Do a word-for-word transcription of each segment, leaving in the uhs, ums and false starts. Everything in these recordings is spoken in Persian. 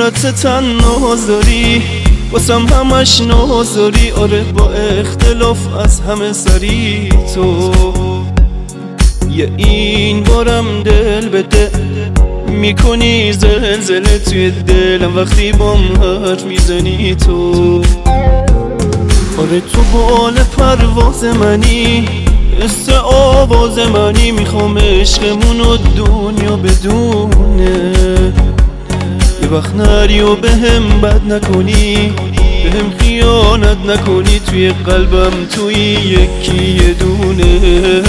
حالت تنهازاری واسم همش نازاری. آره با اختلاف از همه سری تو یه این بارم دل به دل میکنی زلزله توی دلم وقتی بام حرف میزنی تو. آره تو بال پرواز منی حس آواز منی میخوام عشقمونو دنیا بدونه. یه وقت نری و به هم بد نکنی به هم خیانت نکنی توی قلبم توی یکی یه دونه.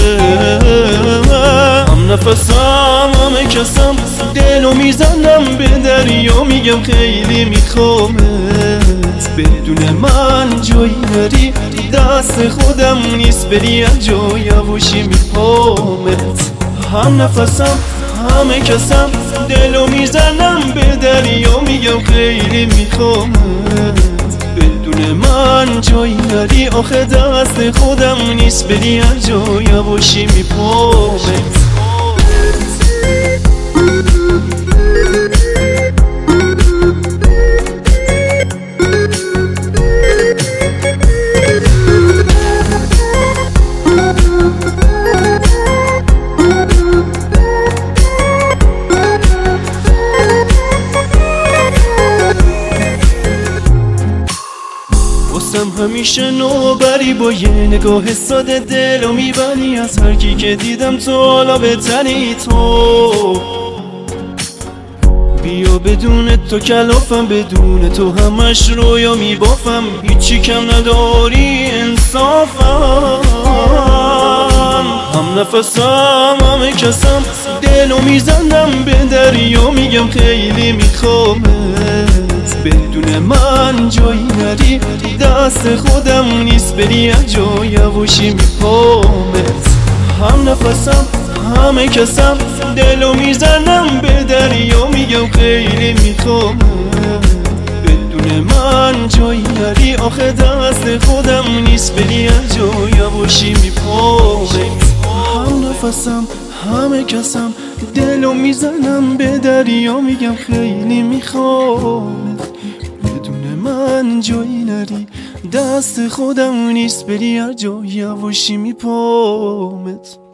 هم نفسم همه کسم دلو میزنم به دریا میگم خیلی میخوامت بدون من جایی نری دست خودم نیست بری از جا یواشی میپامت. هم نفسم همه کسم دلو میزنم به دریا میگم خیلی میخوامت بدون من جایی نری آخه دست خودم نیست بری از جا یواشی میپامت. واسم همیشه نوبری با یه نگاه ساده دلو میبری از هر کی که دیدم تو حالا بهتری تو. بیا بدون تو کلافم بدون تو همش رویا میبافم هیچی کم نداری انصافم. هم نفسم همه کسم دلو میزنم به دریا میگم خیلی میخوامت بدون من جایی نری دست خودم نیست بری از جا یواشی میپامت. هم نفسم همه کسم دلو میزنم به دریا میگم خیلی میخوامت بدون من جایی نری آخه دست خودم نیست بری از جا یواشی میپامت. هم نفسم همه کسم دلو میزنم به دریا میگم خیلی میخوامت بدون من جایی نری دست خودم نیست بری از جا یواشی میپامت.